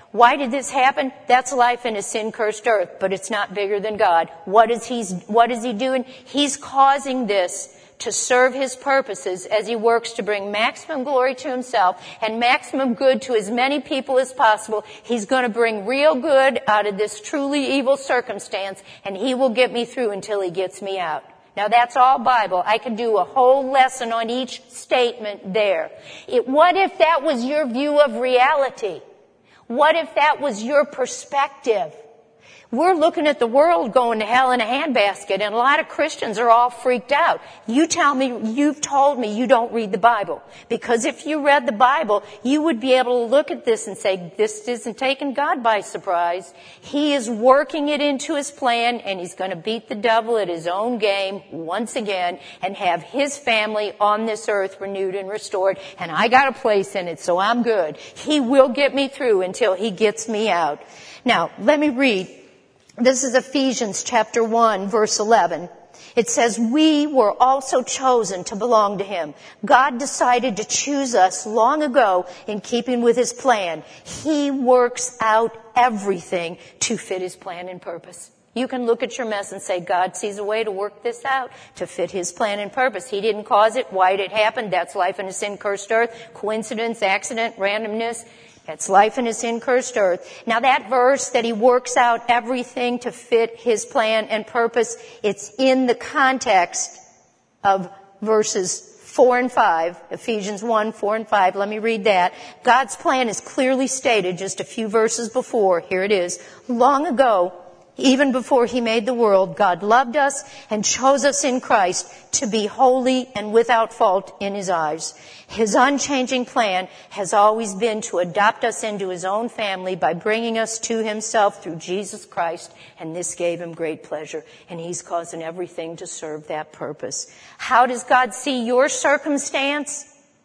Why did this happen? That's life in a sin-cursed earth, but it's not bigger than God. What is he, what is he doing? He's causing this to serve his purposes as he works to bring maximum glory to himself and maximum good to as many people as possible. He's going to bring real good out of this truly evil circumstance, and he will get me through until he gets me out. Now that's all Bible. I could do a whole lesson on each statement there. It, what if that was your view of reality? What if that was your perspective? We're looking at the world going to hell in a handbasket, and a lot of Christians are all freaked out. You tell me, you've told me you don't read the Bible. Because if you read the Bible, you would be able to look at this and say, this isn't taking God by surprise. He is working it into his plan, and he's going to beat the devil at his own game once again and have his family on this earth renewed and restored. And I got a place in it, so I'm good. He will get me through until he gets me out. Now, let me read. This is Ephesians chapter one, verse eleven. It says, we were also chosen to belong to him. God decided to choose us long ago in keeping with his plan. He works out everything to fit his plan and purpose. You can look at your mess and say, God sees a way to work this out to fit his plan and purpose. He didn't cause it. Why did it happen? That's life in a sin-cursed earth. Coincidence, accident, randomness. That's life in a sin-cursed earth. Now that verse that he works out everything to fit his plan and purpose, it's in the context of verses four and five, Ephesians one, four and five. Let me read that. God's plan is clearly stated just a few verses before. Here it is. Long ago, even before he made the world, God loved us and chose us in Christ to be holy and without fault in his eyes. His unchanging plan has always been to adopt us into his own family by bringing us to himself through Jesus Christ, and this gave him great pleasure, and he's causing everything to serve that purpose. How does God see your circumstance?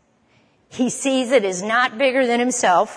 He sees it as not bigger than himself.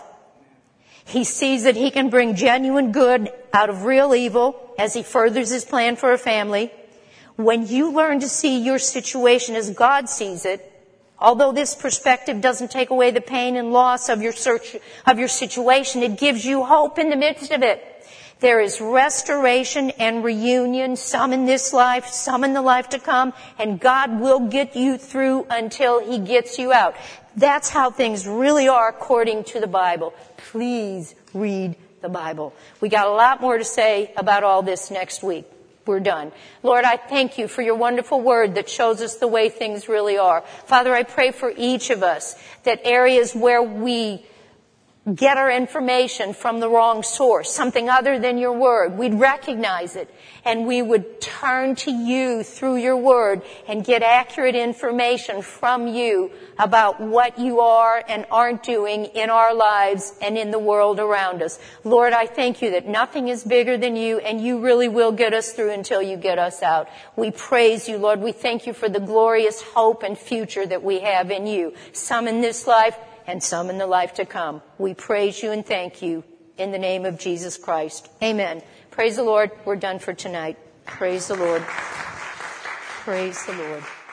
He sees that he can bring genuine good out of real evil as he furthers his plan for a family. When you learn to see your situation as God sees it, although this perspective doesn't take away the pain and loss of your search, of your situation, it gives you hope in the midst of it. There is restoration and reunion, some in this life, some in the life to come, and God will get you through until he gets you out. That's how things really are according to the Bible. Please read the Bible. We got a lot more to say about all this next week. We're done. Lord, I thank you for your wonderful word that shows us the way things really are. Father, I pray for each of us that areas where we get our information from the wrong source, something other than your word, we'd recognize it, and we would turn to you through your word and get accurate information from you about what you are and aren't doing in our lives and in the world around us. Lord, I thank you that nothing is bigger than you, and you really will get us through until you get us out. We praise you, Lord. We thank you for the glorious hope and future that we have in you, some in this life and some in the life to come. We praise you and thank you in the name of Jesus Christ. Amen. Praise the Lord. We're done for tonight. Praise the Lord. Praise the Lord.